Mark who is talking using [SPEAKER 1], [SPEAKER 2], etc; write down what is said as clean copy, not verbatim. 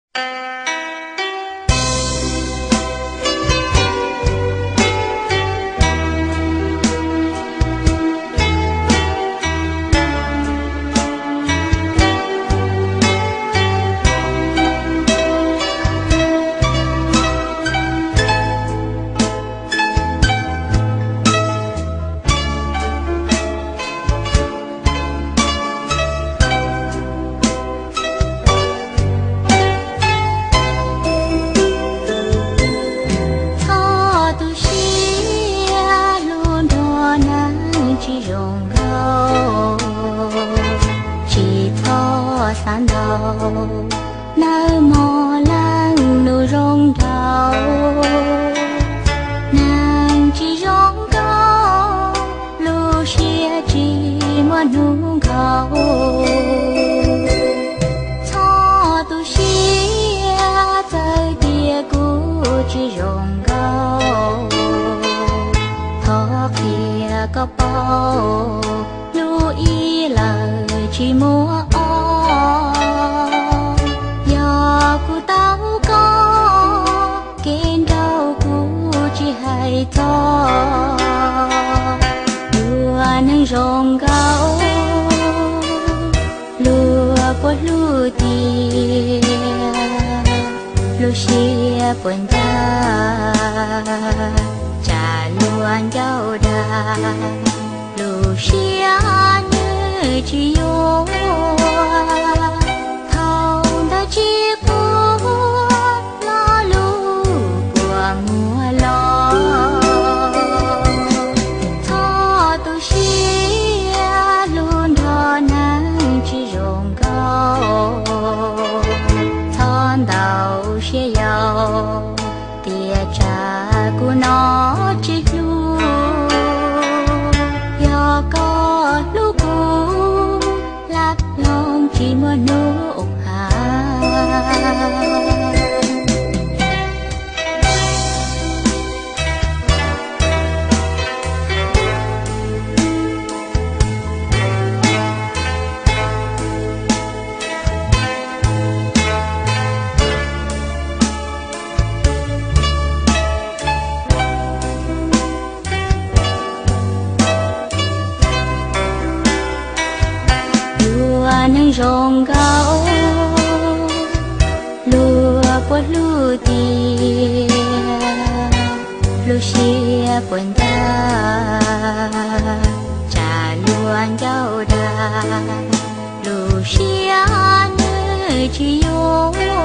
[SPEAKER 1] san đầu nơi mò lăng nụ rong đầu nàng chỉ rong câu lu xia chỉ muốn nung cầu cho tu xia tới kia cũ chỉ rong câu thọ kia có bao lu ý lời chỉ mua giờ cô tao có kén đâu cô chỉ hay to lúa nâng rong gạo lúa bớt lúa tiền lúa xia buồn ta trả luôn giàu đà lúa xia như chỉ yêu chỉ có lo lu của mùa lo thọ tu xia luôn thọ nắng chỉ rong cao thon đầu xia giàu tia trà của nó chỉ lu do có lu cu lạc lòng chỉ muốn nụ nâng rong gạo lúa bớt lúa tiền lúa xia buồn ta trả luôn giàu đà lúa xia như chỉ yêu